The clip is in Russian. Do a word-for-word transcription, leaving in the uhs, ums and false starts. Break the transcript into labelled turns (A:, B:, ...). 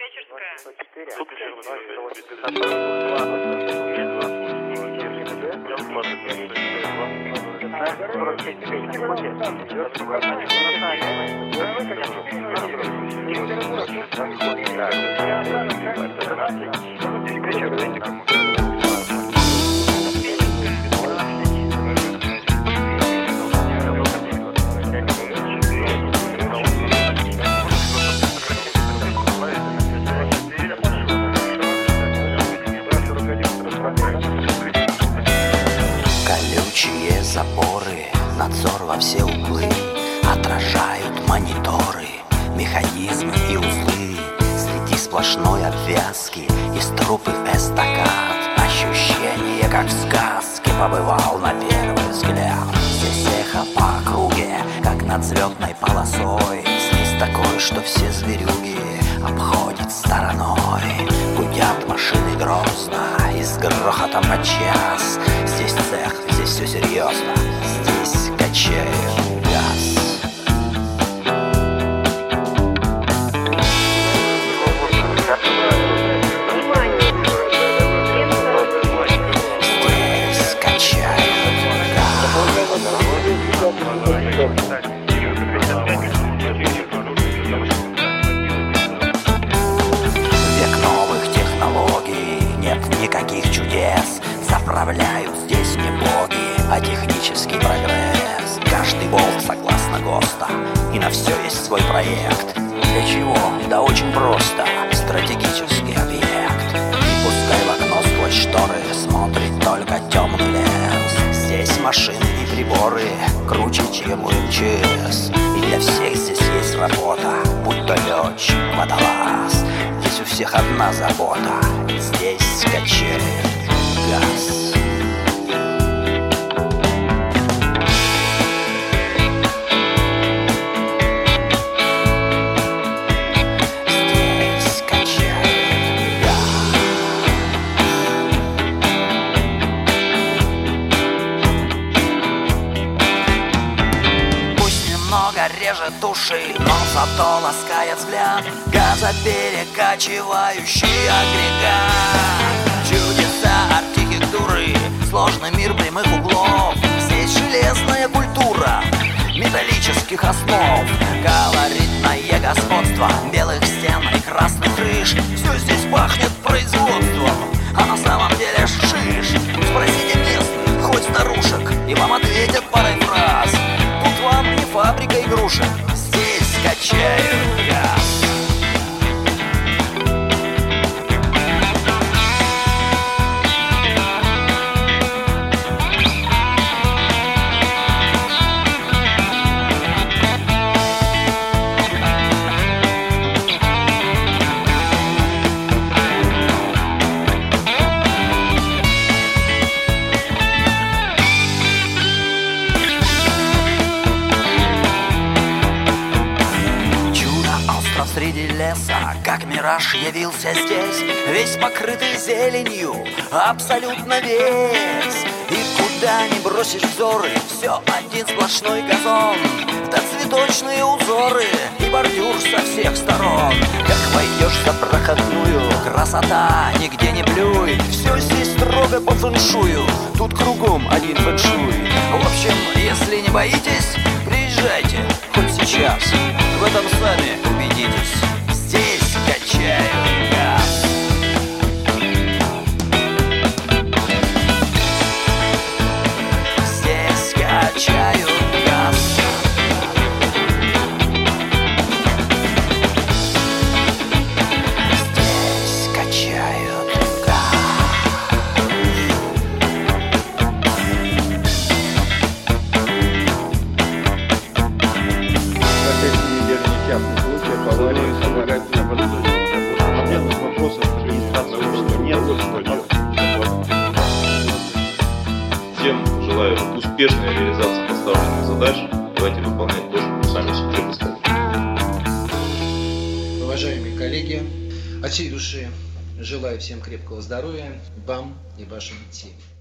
A: Колючие заборы, надзор во все углы, отражают мониторы, механизмы и узлы. Среди сплошной обвязки из труб и эстакад ощущение, как в сказке, побывал на первый взгляд. Здесь эхо по округе, как над взлетной полосой. Здесь такое, что все зверюги обходят стороной. Гудят машины грозно и с грохотом подчас. Здесь цех, здесь все серьезно, здесь качает газ. Здесь качает газ. Век новых технологий, нет никаких чудес. Заправляют здесь не боги, а технический прогресс. Каждый волк согласно ГОСТа, и на все есть свой проект. Для чего? Да очень просто. Стратегический объект. И пускай в окно сквозь шторы смотрит только темный лес. Здесь машины и приборы круче, чем у эм че эс. И для всех здесь есть работа, будь то летчик, водолаз. Здесь у всех одна забота, здесь качает газ. Здесь качает газ. Пусть немного режет уши, но зато ласкает взгляд. Газоперекачивающий агрегат. Чудеса архитектуры, сложный мир прямых углов. Здесь железная культура металлических основ. Колоритное господство белых стен и красных крыш. Все здесь пахнет производством, а на самом деле шиш. Спросите местных, хоть старушек, и вам ответят парой фраз. Тут вам не фабрика игрушек, здесь качают газ. Среди леса, как мираж, явился здесь, весь покрытый зеленью, абсолютно весь. И куда ни бросишь взоры, все один сплошной газон, да цветочные узоры и бордюр со всех сторон. Как войдешь за проходную, красота, нигде не плюй. Все здесь строго по фэншую, тут кругом один фэншуй. В общем, если не боитесь, приезжайте хоть сейчас, в этом сами убедитесь. Здесь качают газ. Здесь качают газ. Здесь качают газ.
B: Всем желаю успешной реализации поставленных задач. Давайте выполнять то, что мы сами себе поставили.
C: Уважаемые коллеги, от всей души желаю всем крепкого здоровья, вам и вашим семьям.